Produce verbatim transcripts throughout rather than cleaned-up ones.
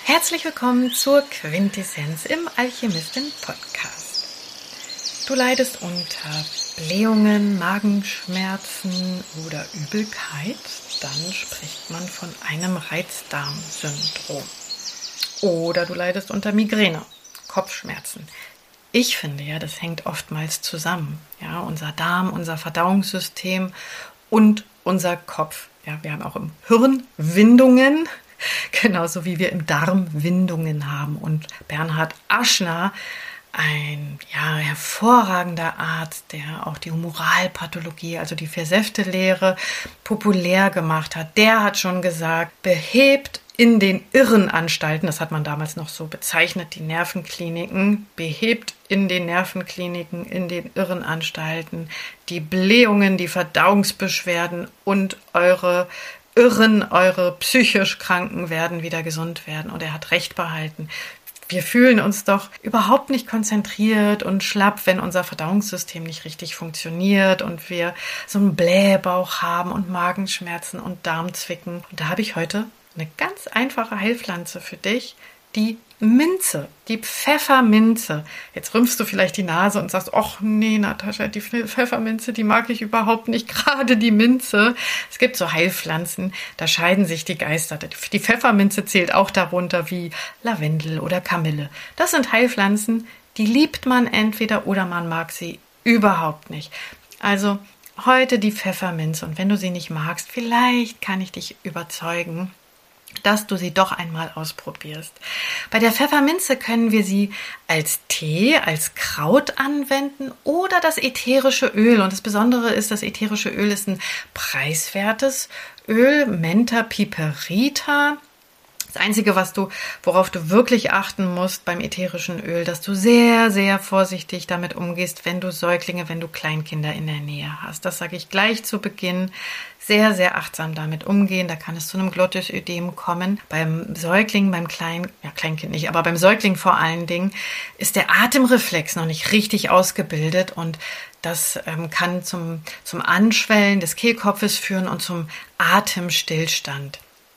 Herzlich willkommen zur Quintessenz im Alchemistin-Podcast. Du leidest unter Blähungen, Magenschmerzen oder Übelkeit, dann spricht man von einem Reizdarmsyndrom. Oder du leidest unter Migräne, Kopfschmerzen. Ich finde ja, das hängt oftmals zusammen. Ja, unser Darm, unser Verdauungssystem und unser Kopf. Ja, wir haben auch im Hirn Windungen, genauso wie wir im Darm Windungen haben. Und Bernhard Aschner, ein ja, hervorragender Arzt, der auch die Humoralpathologie, also die Vier-Säfte-Lehre, populär gemacht hat, der hat schon gesagt, behebt in den Irrenanstalten, das hat man damals noch so bezeichnet, die Nervenkliniken, behebt in den Nervenkliniken, in den Irrenanstalten die Blähungen, die Verdauungsbeschwerden und eure Irren, eure psychisch Kranken werden wieder gesund werden. Und er hat recht behalten. Wir fühlen uns doch überhaupt nicht konzentriert und schlapp, wenn unser Verdauungssystem nicht richtig funktioniert und wir so einen Blähbauch haben und Magenschmerzen und Darmzwicken. Und da habe ich heute eine ganz einfache Heilpflanze für dich, die Minze, die Pfefferminze. Jetzt rümpfst du vielleicht die Nase und sagst, ach nee, Natascha, die Pfefferminze, die mag ich überhaupt nicht, gerade die Minze. Es gibt so Heilpflanzen, da scheiden sich die Geister. Die Pfefferminze zählt auch darunter wie Lavendel oder Kamille. Das sind Heilpflanzen, die liebt man entweder oder man mag sie überhaupt nicht. Also heute die Pfefferminze, und wenn du sie nicht magst, vielleicht kann ich dich überzeugen, dass du sie doch einmal ausprobierst. Bei der Pfefferminze können wir sie als Tee, als Kraut anwenden oder das ätherische Öl. Und das Besondere ist, das ätherische Öl ist ein preiswertes Öl, Mentha piperita. Das Einzige, was du, worauf du wirklich achten musst beim ätherischen Öl, dass du sehr, sehr vorsichtig damit umgehst, wenn du Säuglinge, wenn du Kleinkinder in der Nähe hast. Das sage ich gleich zu Beginn. Sehr, sehr achtsam damit umgehen. Da kann es zu einem Glottisödem kommen. Beim Säugling, beim Klein, ja, Kleinkind nicht, aber beim Säugling vor allen Dingen ist der Atemreflex noch nicht richtig ausgebildet und das ähm, kann zum, zum Anschwellen des Kehlkopfes führen und zum Atemstillstand.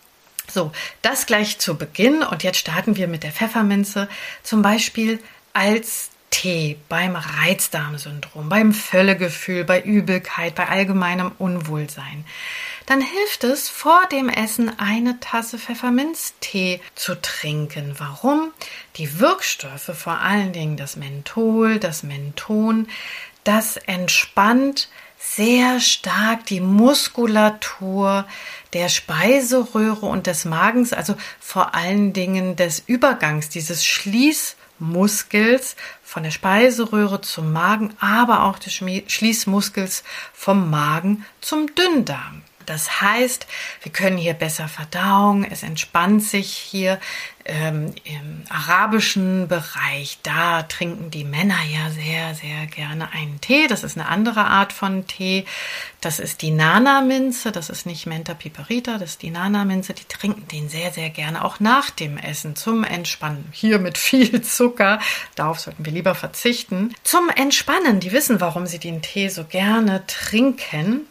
So, das gleich zu Beginn, und jetzt starten wir mit der Pfefferminze, zum Beispiel als Tee beim Reizdarmsyndrom, beim Völlegefühl, bei Übelkeit, bei allgemeinem Unwohlsein. Dann hilft es, vor dem Essen eine Tasse Pfefferminztee zu trinken. Warum? Die Wirkstoffe, vor allen Dingen das Menthol, das Menthon, das entspannt sehr stark die Muskulatur der Speiseröhre und des Magens, also vor allen Dingen des Übergangs, dieses Schließmuskels von der Speiseröhre zum Magen, aber auch des Schließmuskels vom Magen zum Dünndarm. Das heißt, wir können hier besser verdauen, es entspannt sich hier ähm, im arabischen Bereich. Da trinken die Männer ja sehr, sehr gerne einen Tee. Das ist eine andere Art von Tee. Das ist die Nana-Minze, das ist nicht Mentha piperita, das ist die Nana-Minze. Die trinken den sehr, sehr gerne, auch nach dem Essen zum Entspannen. Hier mit viel Zucker, darauf sollten wir lieber verzichten. Zum Entspannen, die wissen, warum sie den Tee so gerne trinken.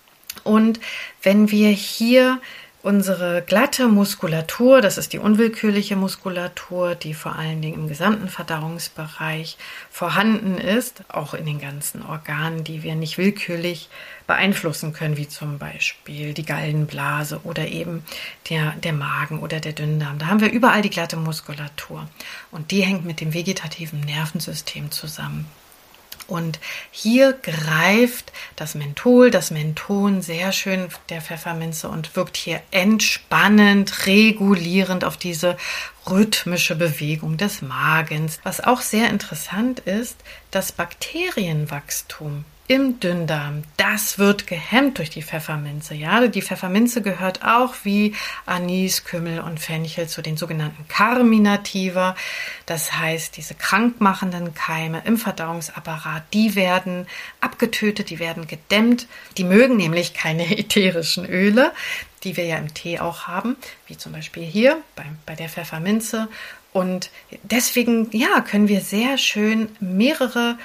Und wenn wir hier unsere glatte Muskulatur, das ist die unwillkürliche Muskulatur, die vor allen Dingen im gesamten Verdauungsbereich vorhanden ist, auch in den ganzen Organen, die wir nicht willkürlich beeinflussen können, wie zum Beispiel die Gallenblase oder eben der, der Magen oder der Dünndarm. Da haben wir überall die glatte Muskulatur, und die hängt mit dem vegetativen Nervensystem zusammen. Und hier greift das Menthol, das Menthon sehr schön der Pfefferminze und wirkt hier entspannend, regulierend auf diese rhythmische Bewegung des Magens. Was auch sehr interessant ist, das Bakterienwachstum im Dünndarm, das wird gehemmt durch die Pfefferminze. Ja, die Pfefferminze gehört auch wie Anis, Kümmel und Fenchel zu den sogenannten Carminativa. Das heißt, diese krankmachenden Keime im Verdauungsapparat, die werden abgetötet, die werden gedämmt. Die mögen nämlich keine ätherischen Öle, die wir ja im Tee auch haben, wie zum Beispiel hier bei, bei der Pfefferminze. Und deswegen, ja, können wir sehr schön mehrere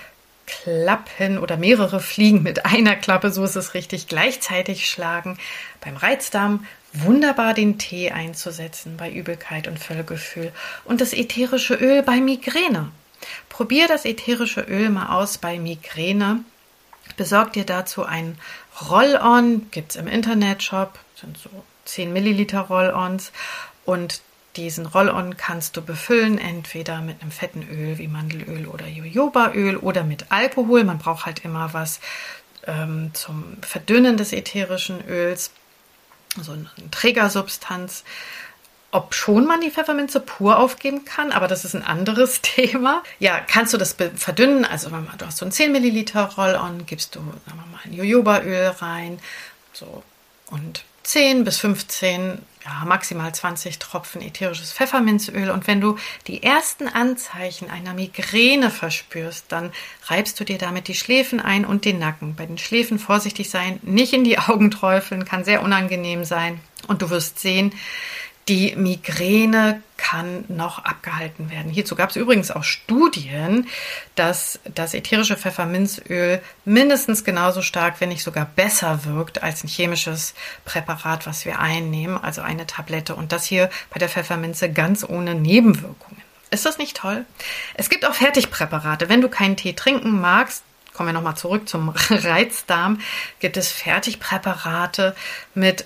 Klappen oder mehrere Fliegen mit einer Klappe, so ist es richtig, gleichzeitig schlagen. Beim Reizdarm wunderbar den Tee einzusetzen bei Übelkeit und Völlegefühl und das ätherische Öl bei Migräne. Probier das ätherische Öl mal aus bei Migräne. Besorg dir dazu ein Roll-On, gibt es im Internetshop, sind so zehn Milliliter Roll-Ons und diesen Roll-On kannst du befüllen, entweder mit einem fetten Öl wie Mandelöl oder Jojobaöl oder mit Alkohol. Man braucht halt immer was ähm, zum Verdünnen des ätherischen Öls, also eine Trägersubstanz. Ob schon man die Pfefferminze pur aufgeben kann, aber das ist ein anderes Thema. Ja, kannst du das verdünnen, also du hast so ein zehn Milliliter Roll-On, gibst du sagen wir mal, ein Jojobaöl rein, so und zehn bis fünfzehn, ja, maximal zwanzig Tropfen ätherisches Pfefferminzöl. Und wenn du die ersten Anzeichen einer Migräne verspürst, dann reibst du dir damit die Schläfen ein und den Nacken. Bei den Schläfen vorsichtig sein, nicht in die Augen träufeln, kann sehr unangenehm sein. Und du wirst sehen, die Migräne kann noch abgehalten werden. Hierzu gab es übrigens auch Studien, dass das ätherische Pfefferminzöl mindestens genauso stark, wenn nicht sogar besser wirkt als ein chemisches Präparat, was wir einnehmen, also eine Tablette. Und das hier bei der Pfefferminze ganz ohne Nebenwirkungen. Ist das nicht toll? Es gibt auch Fertigpräparate. Wenn du keinen Tee trinken magst, kommen wir nochmal zurück zum Reizdarm, gibt es Fertigpräparate mit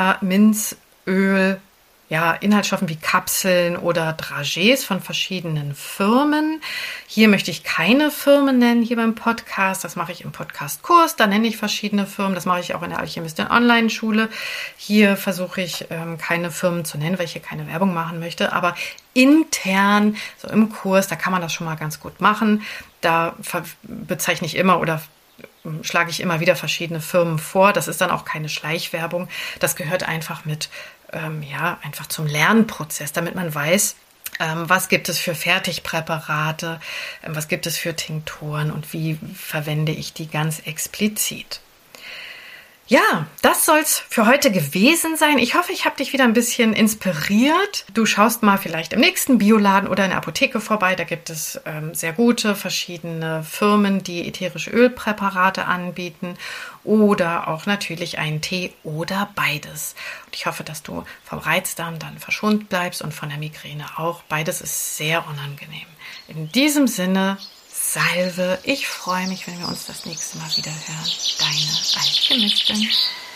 Pfefferminzöl, ja, Inhaltsstoffen wie Kapseln oder Dragés von verschiedenen Firmen. Hier möchte ich keine Firmen nennen, hier beim Podcast. Das mache ich im Podcast-Kurs. Da nenne ich verschiedene Firmen. Das mache ich auch in der Alchemistin Online-Schule. Hier versuche ich, ähm, keine Firmen zu nennen, weil ich hier keine Werbung machen möchte. Aber intern, so im Kurs, da kann man das schon mal ganz gut machen. Da bezeichne ich immer oder schlage ich immer wieder verschiedene Firmen vor. Das ist dann auch keine Schleichwerbung. Das gehört einfach mit Ähm, ja, einfach zum Lernprozess, damit man weiß, ähm, was gibt es für Fertigpräparate, ähm, was gibt es für Tinkturen und wie verwende ich die ganz explizit. Ja, das soll's für heute gewesen sein. Ich hoffe, ich habe dich wieder ein bisschen inspiriert. Du schaust mal vielleicht im nächsten Bioladen oder in der Apotheke vorbei. Da gibt es ähm, sehr gute verschiedene Firmen, die ätherische Ölpräparate anbieten oder auch natürlich einen Tee oder beides. Und ich hoffe, dass du vom Reizdarm dann verschont bleibst und von der Migräne auch. Beides ist sehr unangenehm. In diesem Sinne, Salve. Ich freue mich, wenn wir uns das nächste Mal wieder hören. Deine Alchemistin.